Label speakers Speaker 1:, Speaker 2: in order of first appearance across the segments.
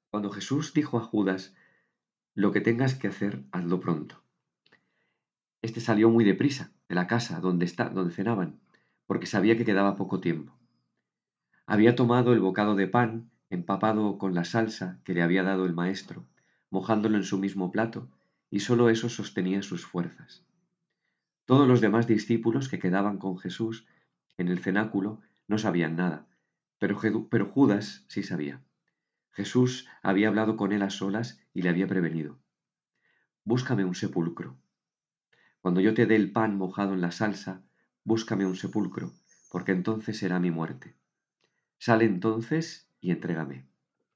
Speaker 1: Cuando Jesús dijo a Judas, lo que tengas que hacer, hazlo pronto. Este salió muy deprisa de la casa donde cenaban, porque sabía que quedaba poco tiempo. Había tomado el bocado de pan, empapado con la salsa que le había dado el maestro, mojándolo en su mismo plato, y sólo eso sostenía sus fuerzas. Todos los demás discípulos que quedaban con Jesús en el cenáculo no sabían nada, pero Judas sí sabía. Jesús había hablado con él a solas y le había prevenido. Búscame un sepulcro. Cuando yo te dé el pan mojado en la salsa, búscame un sepulcro, porque entonces será mi muerte. Sale entonces y entrégame.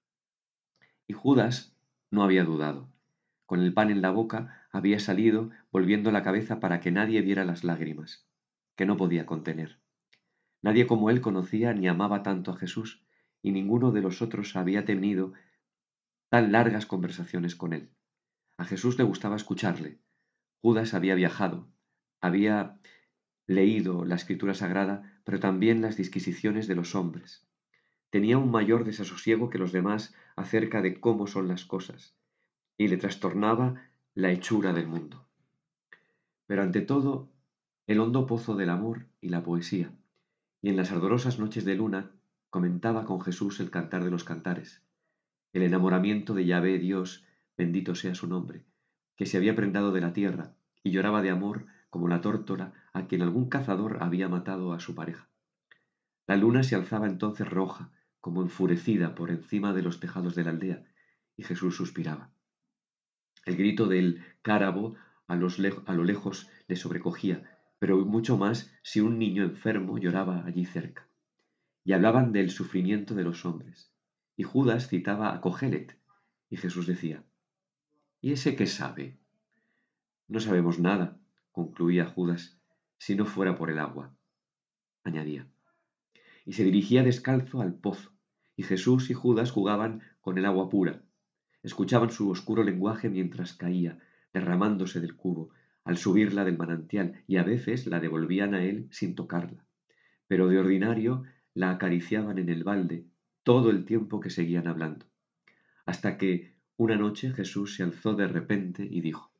Speaker 1: Y Judas no había dudado. Con el pan en la boca había salido, volviendo la cabeza para que nadie viera las lágrimas, que no podía contener. Nadie como él conocía ni amaba tanto a Jesús, y ninguno de los otros había tenido tan largas conversaciones con él. A Jesús le gustaba escucharle. Judas había viajado, había leído la escritura sagrada, pero también las disquisiciones de los hombres. Tenía un mayor desasosiego que los demás acerca de cómo son las cosas, y le trastornaba la hechura del mundo. Pero ante todo, el hondo pozo del amor y la poesía, y en las ardorosas noches de luna comentaba con Jesús el cantar de los cantares, el enamoramiento de Yahvé Dios, bendito sea su nombre, que se había prendado de la tierra y lloraba de amor como la tórtola a quien algún cazador había matado a su pareja. La luna se alzaba entonces roja, como enfurecida por encima de los tejados de la aldea, y Jesús suspiraba. El grito del cárabo a lo lejos le sobrecogía, pero mucho más si un niño enfermo lloraba allí cerca. Y hablaban del sufrimiento de los hombres. Y Judas citaba a Cogelet, y Jesús decía, ¿y ese qué sabe? No sabemos nada, concluía Judas, si no fuera por el agua, añadía. Y se dirigía descalzo al pozo, y Jesús y Judas jugaban con el agua pura. Escuchaban su oscuro lenguaje mientras caía, derramándose del cubo, al subirla del manantial, y a veces la devolvían a él sin tocarla. Pero de ordinario la acariciaban en el balde todo el tiempo que seguían hablando, hasta que una noche Jesús se alzó de repente y dijo,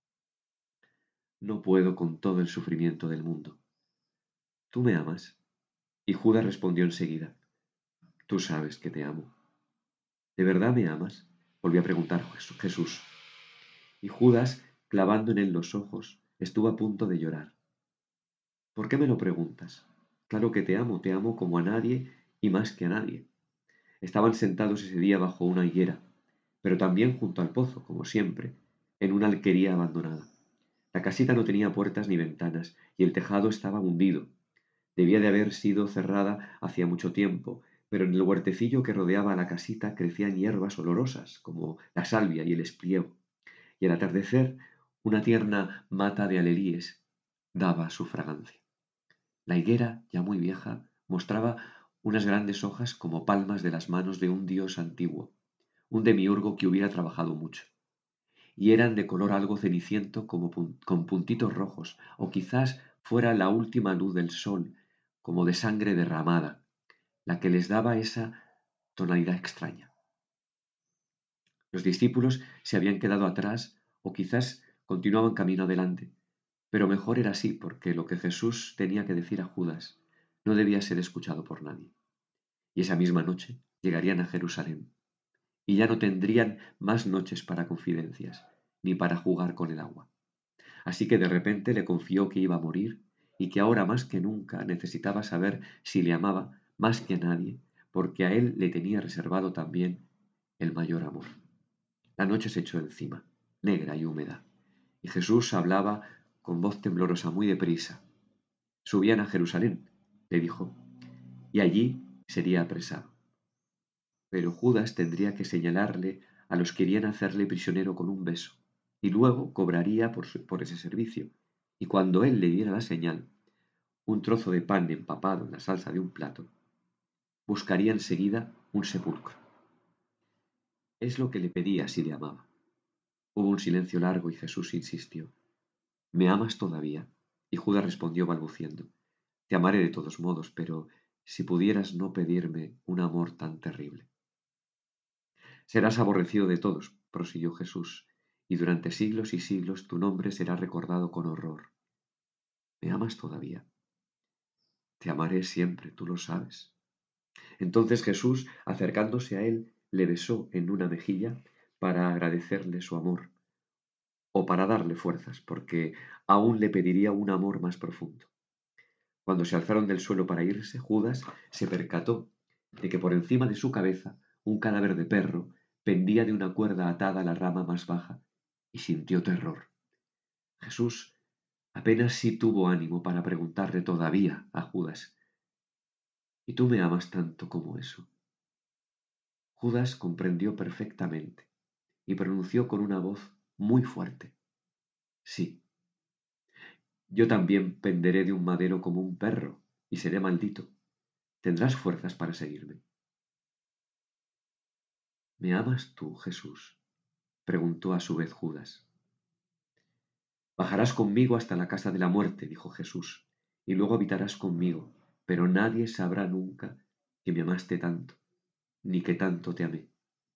Speaker 1: no puedo con todo el sufrimiento del mundo. ¿Tú me amas? Y Judas respondió enseguida, tú sabes que te amo. ¿De verdad me amas? Volvió a preguntar Jesús. Y Judas, clavando en él los ojos, estuvo a punto de llorar. ¿Por qué me lo preguntas? Claro que te amo como a nadie y más que a nadie. Estaban sentados ese día bajo una higuera, pero también junto al pozo, como siempre, en una alquería abandonada. La casita no tenía puertas ni ventanas, y el tejado estaba hundido. Debía de haber sido cerrada hacía mucho tiempo, pero en el huertecillo que rodeaba la casita crecían hierbas olorosas, como la salvia y el espliego, y al atardecer una tierna mata de alelíes daba su fragancia. La higuera, ya muy vieja, mostraba unas grandes hojas como palmas de las manos de un dios antiguo, un demiurgo que hubiera trabajado mucho, y eran de color algo ceniciento como con puntitos rojos, o quizás fuera la última luz del sol, como de sangre derramada, la que les daba esa tonalidad extraña. Los discípulos se habían quedado atrás o quizás continuaban camino adelante, pero mejor era así porque lo que Jesús tenía que decir a Judas no debía ser escuchado por nadie. Y esa misma noche llegarían a Jerusalén, y ya no tendrían más noches para confidencias, ni para jugar con el agua. Así que de repente le confió que iba a morir y que ahora más que nunca necesitaba saber si le amaba más que a nadie, porque a él le tenía reservado también el mayor amor. La noche se echó encima, negra y húmeda, y Jesús hablaba con voz temblorosa muy deprisa. Subían a Jerusalén, le dijo, y allí sería apresado. Pero Judas tendría que señalarle a los que querían hacerle prisionero con un beso, y luego cobraría por ese servicio, y cuando él le diera la señal, un trozo de pan empapado en la salsa de un plato, buscaría enseguida un sepulcro. Es lo que le pedía si le amaba. Hubo un silencio largo y Jesús insistió. ¿Me amas todavía? Y Judas respondió balbuciendo. Te amaré de todos modos, pero si pudieras no pedirme un amor tan terrible. Serás aborrecido de todos, prosiguió Jesús, y durante siglos y siglos tu nombre será recordado con horror. ¿Me amas todavía? Te amaré siempre, tú lo sabes. Entonces Jesús, acercándose a él, le besó en una mejilla para agradecerle su amor, o para darle fuerzas, porque aún le pediría un amor más profundo. Cuando se alzaron del suelo para irse, Judas se percató de que por encima de su cabeza un cadáver de perro pendía de una cuerda atada a la rama más baja, y sintió terror. Jesús apenas sí tuvo ánimo para preguntarle todavía a Judas: ¿Y tú me amas tanto como eso? Judas comprendió perfectamente y pronunció con una voz muy fuerte: Sí, yo también penderé de un madero como un perro y seré maldito. ¿Tendrás fuerzas para seguirme? ¿Me amas tú, Jesús?, preguntó a su vez Judas. Bajarás conmigo hasta la casa de la muerte, dijo Jesús, y luego habitarás conmigo, pero nadie sabrá nunca que me amaste tanto, ni que tanto te amé.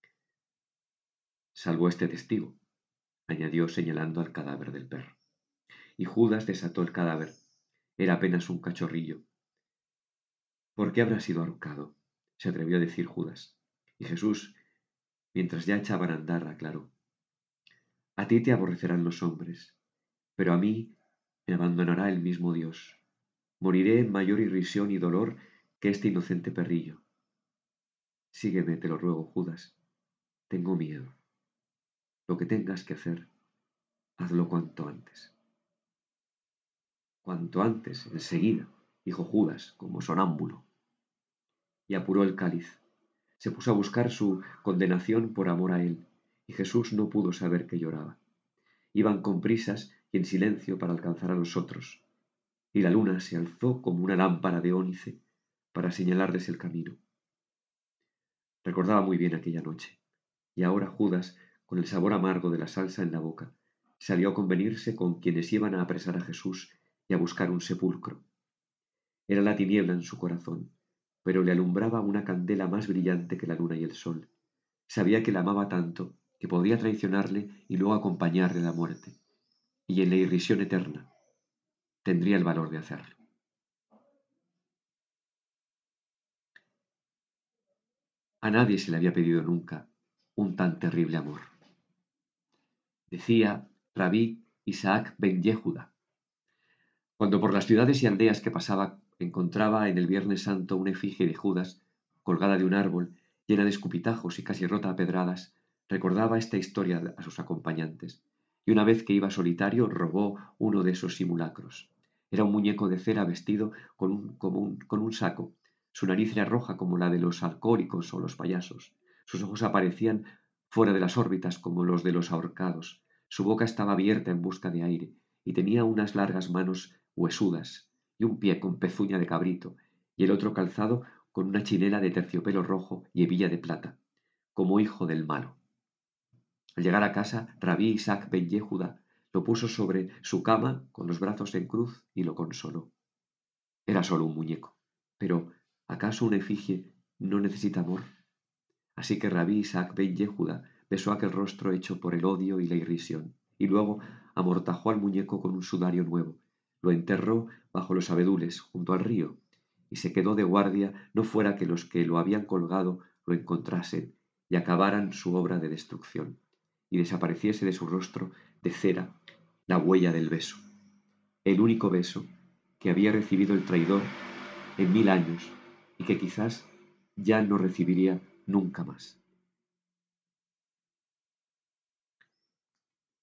Speaker 1: Salvo este testigo, añadió señalando al cadáver del perro. Y Judas desató el cadáver. Era apenas un cachorrillo. ¿Por qué habrá sido ahorcado?, se atrevió a decir Judas. Y Jesús, mientras ya echaban a andar, aclaró: A ti te aborrecerán los hombres, pero a mí me abandonará el mismo Dios. Moriré en mayor irrisión y dolor que este inocente perrillo. Sígueme, te lo ruego, Judas. Tengo miedo. Lo que tengas que hacer, hazlo cuanto antes. Cuanto antes, enseguida, dijo Judas, como sonámbulo, y apuró el cáliz. Se puso a buscar su condenación por amor a él, y Jesús no pudo saber que lloraba. Iban con prisas y en silencio para alcanzar a los otros, y la luna se alzó como una lámpara de ónice para señalarles el camino. Recordaba muy bien aquella noche, y ahora Judas, con el sabor amargo de la salsa en la boca, salió a convenirse con quienes iban a apresar a Jesús y a buscar un sepulcro. Era la tiniebla en su corazón, pero le alumbraba una candela más brillante que la luna y el sol. Sabía que la amaba tanto que podía traicionarle y luego acompañarle a la muerte, y en la irrisión eterna tendría el valor de hacerlo. A nadie se le había pedido nunca un tan terrible amor. Decía Rabí Isaac ben Yehuda: cuando por las ciudades y aldeas que pasaba encontraba en el Viernes Santo una efigie de Judas colgada de un árbol, llena de escupitajos y casi rota a pedradas, recordaba esta historia a sus acompañantes, y una vez que iba solitario robó uno de esos simulacros. Era un muñeco de cera vestido con un saco. Su nariz era roja como la de los alcohólicos o los payasos. Sus ojos aparecían fuera de las órbitas como los de los ahorcados. Su boca estaba abierta en busca de aire, y tenía unas largas manos huesudas y un pie con pezuña de cabrito, y el otro calzado con una chinela de terciopelo rojo y hebilla de plata, como hijo del malo. Al llegar a casa, Rabí Isaac ben Yehuda lo puso sobre su cama con los brazos en cruz y lo consoló. Era solo un muñeco, pero ¿acaso una efigie no necesita amor? Así que Rabí Isaac ben Yehuda besó aquel rostro hecho por el odio y la irrisión, y luego amortajó al muñeco con un sudario nuevo, lo enterró bajo los abedules junto al río, y se quedó de guardia no fuera que los que lo habían colgado lo encontrasen y acabaran su obra de destrucción, y desapareciese de su rostro de cera la huella del beso, el único beso que había recibido el traidor en 1000 años y que quizás ya no recibiría nunca más.